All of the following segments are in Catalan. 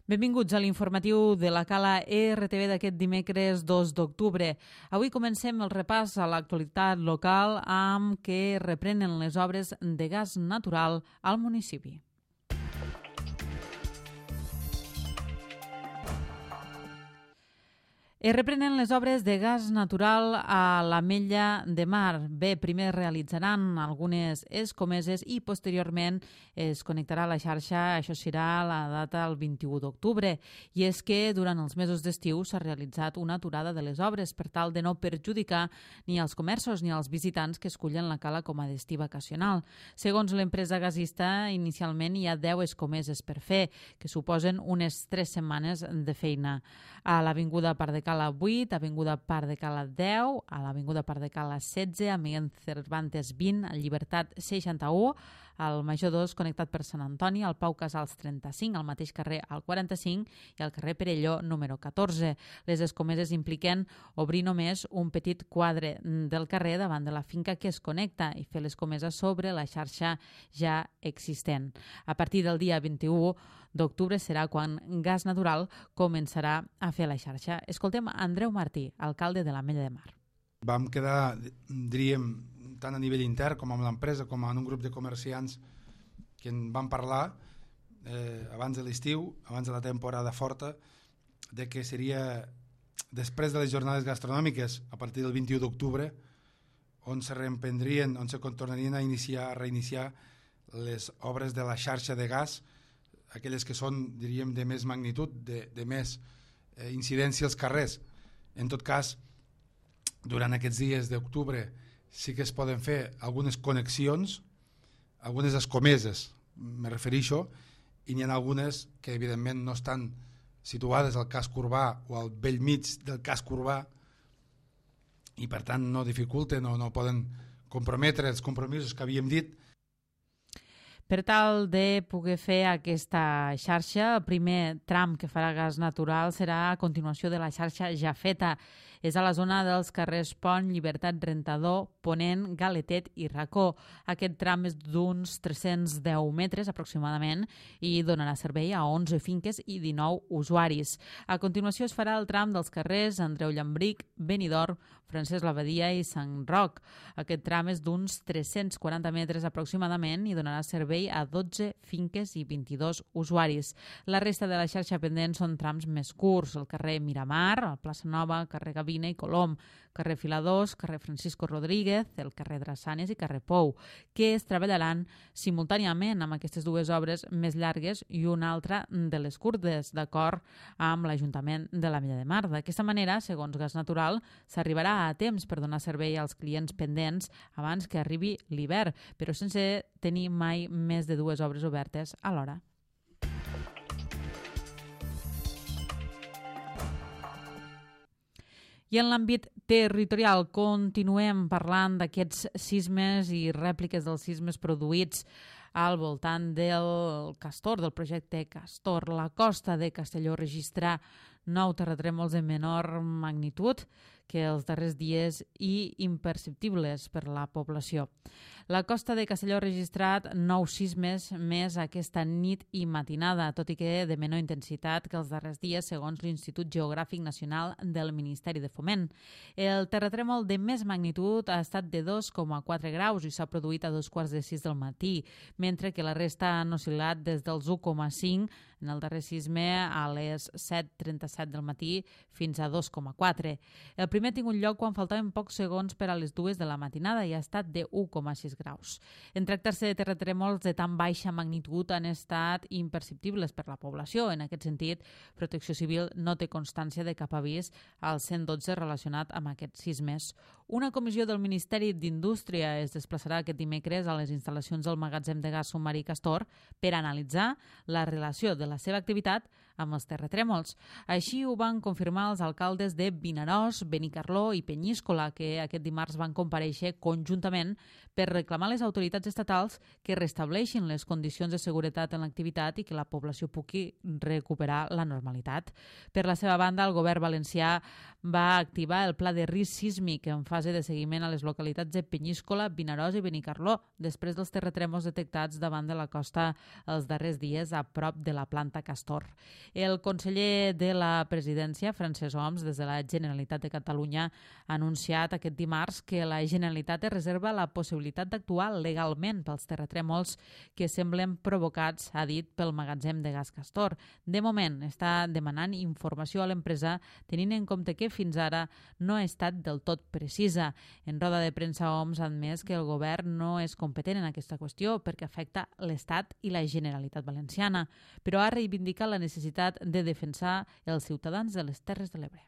Benvinguts a l'informatiu de la Cala RTV d'aquest dimecres 2 d'octubre. Avui comencem el repàs a l'actualitat local amb què reprenen les obres de gas natural al municipi. Es reprenen les obres de gas natural a l'Ametlla de Mar. Bé, primer realitzaran algunes escomeses i posteriorment es connectarà a la xarxa. Això serà la data el 21 d'octubre. I és que durant els mesos d'estiu s'ha realitzat una aturada de les obres per tal de no perjudicar ni als comerços ni als visitants que escullen la cala com a destí vacacional. Segons l'empresa gasista, inicialment hi ha 10 escomeses per fer, que suposen unes 3 setmanes de feina. A l'Avinguda Parc de Cala 8, Avinguda Parc de Cala 10, a l'Avinguda Parc de Cala 16, a Miguel Cervantes 20, al Llibertat 61, al Major 2 connectat per Sant Antoni, al Pau Casals 35, al mateix carrer al 45 i al carrer Perelló número 14. Les escomeses impliquen obrir només un petit quadre del carrer davant de la finca que es connecta i fer l'escomesa sobre la xarxa ja existent. A partir del dia 21 d'octubre serà quan Gas Natural començarà a fer la xarxa. Escoltem Andreu Martí, alcalde de l'Ametlla de Mar. Vam quedar, diríem, tant a nivell intern com amb l'empresa, com en un grup de comerciants que en van parlar abans de l'estiu, abans de la temporada forta, de que seria després de les jornades gastronòmiques, a partir del 21 d'octubre, on se reemprendrien, on se tornarien a reiniciar les obres de la xarxa de gas, aquelles que són, diríem, de més magnitud, de més incidència als carrers. En tot cas, durant aquests dies d'octubre sí que es poden fer algunes connexions, algunes escomeses, me refereixo, i n'hi ha algunes que evidentment no estan situades al casc urbà o al bell mig del casc urbà i per tant no dificulten o no poden comprometre els compromisos que havíem dit. Per tal de poder fer aquesta xarxa, el primer tram que farà Gas Natural serà a continuació de la xarxa ja feta. És a la zona dels carrers Pont, Llibertat, Rentador, Ponent, Galetet i Racó. Aquest tram és d'uns 310 metres aproximadament i donarà servei a 11 finques i 19 usuaris. A continuació es farà el tram dels carrers Andreu Llambric, Benidorm, Francesc Labadia i Sant Roc. Aquest tram és d'uns 340 metres aproximadament i donarà servei a 12 finques i 22 usuaris. La resta de la xarxa pendent són trams més curts, el carrer Miramar, el Plaça Nova, carrer Gavina i Colom, carrer Filadors, carrer Francisco Rodríguez, el carrer Drassanes i carrer Pou, que es treballaran simultàniament amb aquestes dues obres més llargues i una altra de les curtes, d'acord amb l'Ajuntament de l'Ametlla de Mar. D'aquesta manera, segons Gas Natural, s'arribarà a temps per donar servei als clients pendents abans que arribi l'hivern, però sense tenir mai més de dues obres obertes alhora. I en l'àmbit territorial continuem parlant d'aquests sismes i rèpliques dels sismes produïts al voltant del Castor, del projecte Castor. La costa de Castelló registra 9 terratrèmols de menor magnitud que els darrers dies i imperceptibles per la població. La costa de Castelló ha registrat 9 sismes més aquesta nit i matinada, tot i que de menor intensitat que els darrers dies, segons l'Institut Geogràfic Nacional del Ministeri de Foment. El terratrèmol de més magnitud ha estat de 2,4 graus i s'ha produït a 2:15 del matí, mentre que la resta han oscil·lat des dels 1,5 en el darrer sisme a les 7:37 del matí fins a 2,4. El primer ha tingut lloc quan faltaven pocs segons per a les 2 de la matinada i ha estat de 1,6 graus. En tractar-se de terratrèmols de tan baixa magnitud han estat imperceptibles per la població. En aquest sentit, Protecció Civil no té constància de cap avís al 112 relacionat amb aquests sismes. Una comissió del Ministeri d'Indústria es desplaçarà aquest dimecres a les instal·lacions del magatzem de gas submarí Castor per analitzar la relació de la seva activitat amb els terratrèmols. Així ho van confirmar els alcaldes de Vinaròs, Benicarló i Penyíscola, que aquest dimarts van comparèixer conjuntament per reclamar a les autoritats estatals que restableixin les condicions de seguretat en l'activitat i que la població pugui recuperar la normalitat. Per la seva banda, el govern valencià va activar el pla de risc sísmic en fase de seguiment a les localitats de Penyíscola, Vinaròs i Benicarló, després dels terratrèmols detectats davant de la costa els darrers dies a prop de la planta Castor. El conseller de la Presidència, Francesc Homs, des de la Generalitat de Catalunya, ha anunciat aquest dimarts que la Generalitat es reserva la possibilitat d'actuar legalment pels terratrèmols que semblen provocats, ha dit, pel magatzem de gas Castor. De moment, està demanant informació a l'empresa, tenint en compte que fins ara no ha estat del tot precisa. En roda de premsa, Homs ha admès que el govern no és competent en aquesta qüestió perquè afecta l'Estat i la Generalitat Valenciana, però ha reivindicat la necessitat de defensar els ciutadans de les Terres de l'Ebre.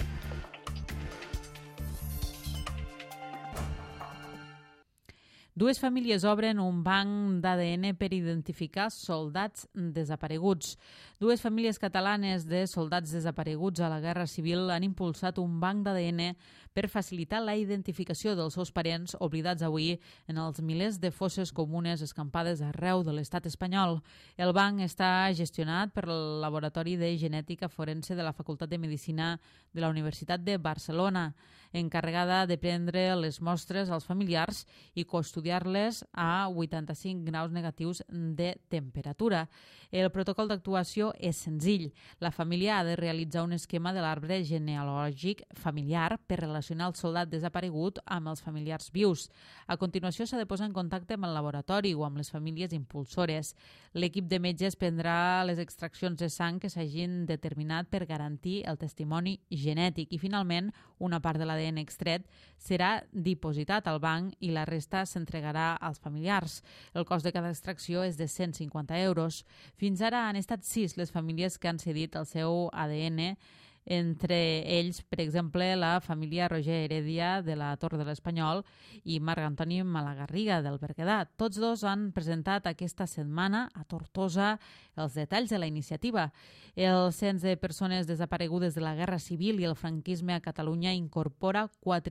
Dues famílies obren un banc d'ADN per identificar soldats desapareguts. Dues famílies catalanes de soldats desapareguts a la Guerra Civil han impulsat un banc d'ADN per facilitar la identificació dels seus parents oblidats avui en els milers de fosses comunes escampades arreu de l'estat espanyol. El banc està gestionat per el Laboratori de Genètica Forense de la Facultat de Medicina de la Universitat de Barcelona, encarregada de prendre les mostres als familiars i custodiar-les a 85 graus negatius de temperatura. El protocol d'actuació és senzill. La família ha de realitzar un esquema de l'arbre genealògic familiar per relacionar el soldat desaparegut amb els familiars vius. A continuació s'ha de posar en contacte amb el laboratori o amb les famílies impulsores. L'equip de metges prendrà les extraccions de sang que s'hagin determinat per garantir el testimoni genètic i, finalment, una part de l'ADN extret serà dipositat al banc i la resta s'entregarà als familiars. El cost de cada extracció és de 150 euros. Fins ara han estat 6 les famílies que han cedit el seu ADN, entre ells, per exemple, la família Roger Heredia de la Torre de l'Espanyol i Marc Antoni Malagarriga del Berguedà. Tots dos han presentat aquesta setmana a Tortosa els detalls de la iniciativa. El cens de persones desaparegudes de la Guerra Civil i el franquisme a Catalunya incorpora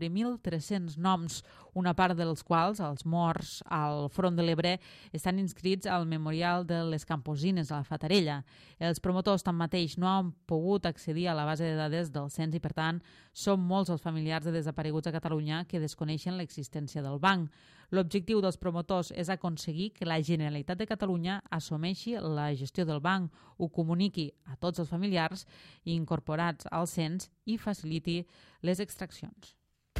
4.300 noms, una part dels quals, els morts al front de l'Ebre, estan inscrits al memorial de les Camposines a la Fatarella. Els promotors, tanmateix, no han pogut accedir a la base de dades del cens i, per tant, són molts els familiars de desapareguts a Catalunya que desconeixen l'existència del banc. L'objectiu dels promotors és aconseguir que la Generalitat de Catalunya assumeixi la gestió del banc, ho comuniqui a tots els familiars incorporats al cens i faciliti les extraccions.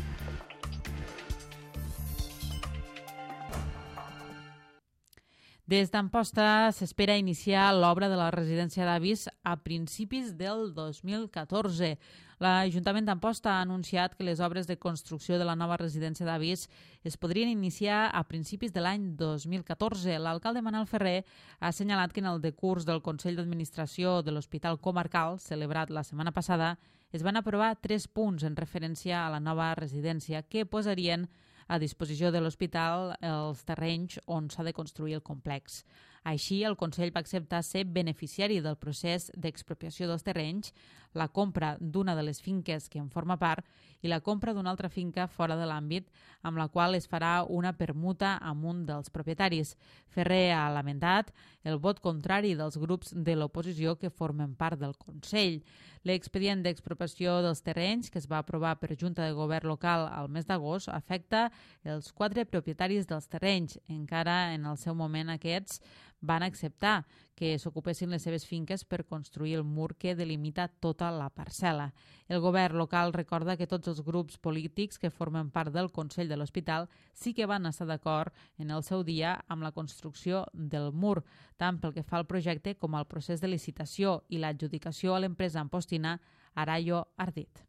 Des d'Amposta s'espera iniciar l'obra de la residència d'avis a principis del 2014. L'Ajuntament d'Amposta ha anunciat que les obres de construcció de la nova residència d'avis es podrien iniciar a principis de l'any 2014. L'alcalde Manel Ferrer ha assenyalat que en el decurs del Consell d'Administració de l'Hospital Comarcal, celebrat la setmana passada, es van aprovar 3 punts en referència a la nova residència que posarien a disposició de l'hospital els terrenys on s'ha de construir el complex. Així, el Consell va acceptar ser beneficiari del procés d'expropiació dels terrenys, la compra d'una de les finques que en forma part i la compra d'una altra finca fora de l'àmbit, amb la qual es farà una permuta amb un dels propietaris. Ferrer ha lamentat el vot contrari dels grups de l'oposició que formen part del Consell. L'expedient d'expropiació dels terrenys, que es va aprovar per Junta de Govern local al mes d'agost, afecta els 4 propietaris dels terrenys. Encara en el seu moment aquests van acceptar que s'ocupessin les seves finques per construir el mur que delimita tota la parcel·la. El govern local recorda que tots els grups polítics que formen part del Consell de l'Hospital sí que van estar d'acord en el seu dia amb la construcció del mur, tant pel que fa al projecte com al procés de licitació i l'adjudicació a l'empresa ampostina Arayo Ardit.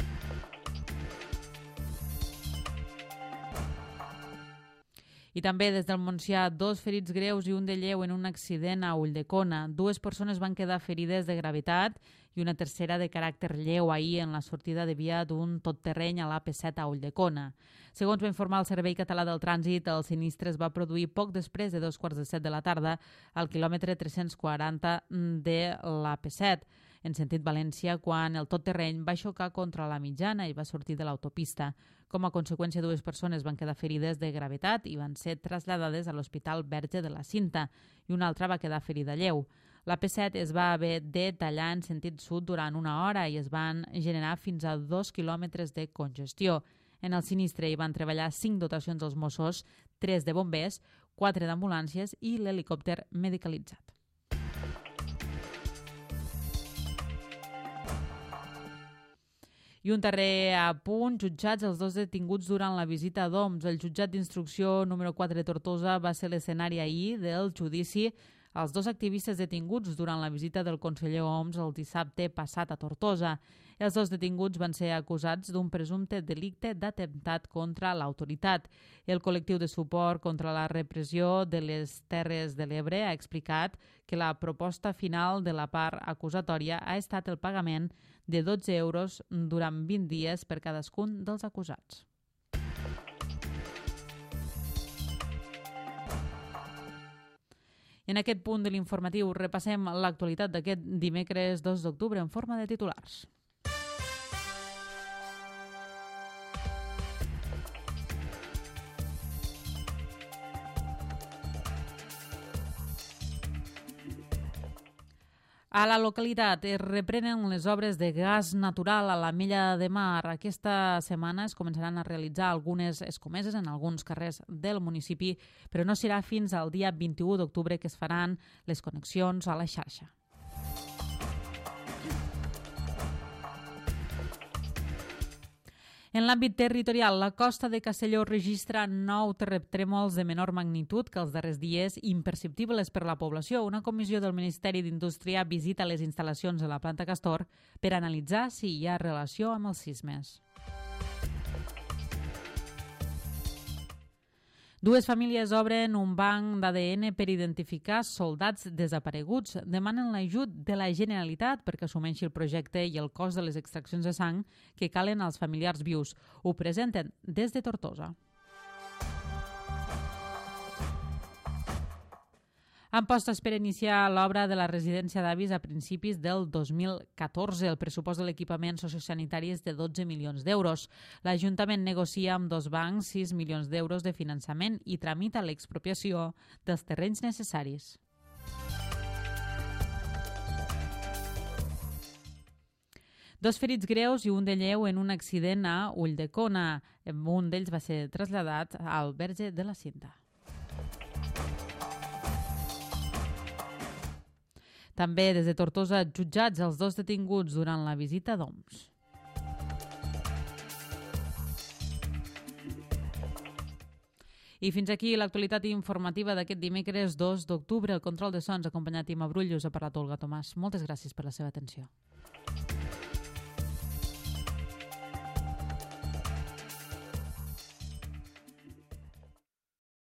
I també des del Montsià, 2 ferits greus i un de lleu en un accident a Ulldecona. 2 persones van quedar ferides de gravetat i una tercera de caràcter lleu ahir en la sortida de via d'un totterreny a l'AP7 a Ulldecona. Segons va informar el Servei Català del Trànsit, el sinistre es va produir poc després de 2:45 de la tarda al quilòmetre 340 de l'AP7, en sentit València, quan el totterreny va xocar contra la mitjana i va sortir de l'autopista. Com a conseqüència, 2 persones van quedar ferides de gravetat i van ser traslladades a l'Hospital Verge de la Cinta i una altra va quedar ferida lleu. La P7 es va haver de tallar en sentit sud durant 1 hora i es van generar fins a 2 quilòmetres de congestió. En el sinistre hi van treballar 5 dotacions dels Mossos, 3 de bombers, 4 d'ambulàncies i l'helicòpter medicalitzat. I un darrer apunt, jutjats els 2 detinguts durant la visita a Doms. El jutjat d'instrucció número 4 de Tortosa va ser l'escenari ahir del judici als 2 activistes detinguts durant la visita del conseller Homs el dissabte passat a Tortosa. Els 2 detinguts van ser acusats d'un presumpte delicte d'atemptat contra l'autoritat. El col·lectiu de suport contra la repressió de les Terres de l'Ebre ha explicat que la proposta final de la part acusatòria ha estat el pagament de 12 euros durant 20 dies per cadascun dels acusats. En aquest punt de l'informatiu repassem l'actualitat d'aquest dimecres 2 d'octubre en forma de titulars. A la localitat es reprenen les obres de gas natural a la Mella de Mar. Aquesta setmana es començaran a realitzar algunes escomeses en alguns carrers del municipi, però no serà fins al dia 21 d'octubre que es faran les connexions a la xarxa. En l'àmbit territorial, la costa de Castelló registra 9 terratrèmols de menor magnitud que els darrers dies, imperceptibles per la població. Una comissió del Ministeri d'Indústria visita les instal·lacions de la planta Castor per analitzar si hi ha relació amb els sismes. 2 famílies obren un banc d'ADN per identificar soldats desapareguts. Demanen l'ajut de la Generalitat perquè assumeixi el projecte i el cost de les extraccions de sang que calen als familiars vius. Ho presenten des de Tortosa. Han postes per iniciar l'obra de la residència d'avis a principis del 2014. El pressupost de l'equipament sociosanitari és de 12 milions d'euros. L'Ajuntament negocia amb 2 bancs 6 milions d'euros de finançament i tramita l'expropiació dels terrenys necessaris. Dos ferits greus i un de lleu en un accident a Ulldecona. Un d'ells va ser traslladat al Verge de la Cinta. També des de Tortosa, jutjats els 2 detinguts durant la visita d'Oms. I fins aquí l'actualitat informativa d'aquest dimecres 2 d'octubre. El control de sons acompanyat d'Ima Brullos ha parlat Olga Tomàs. Moltes gràcies per la seva atenció.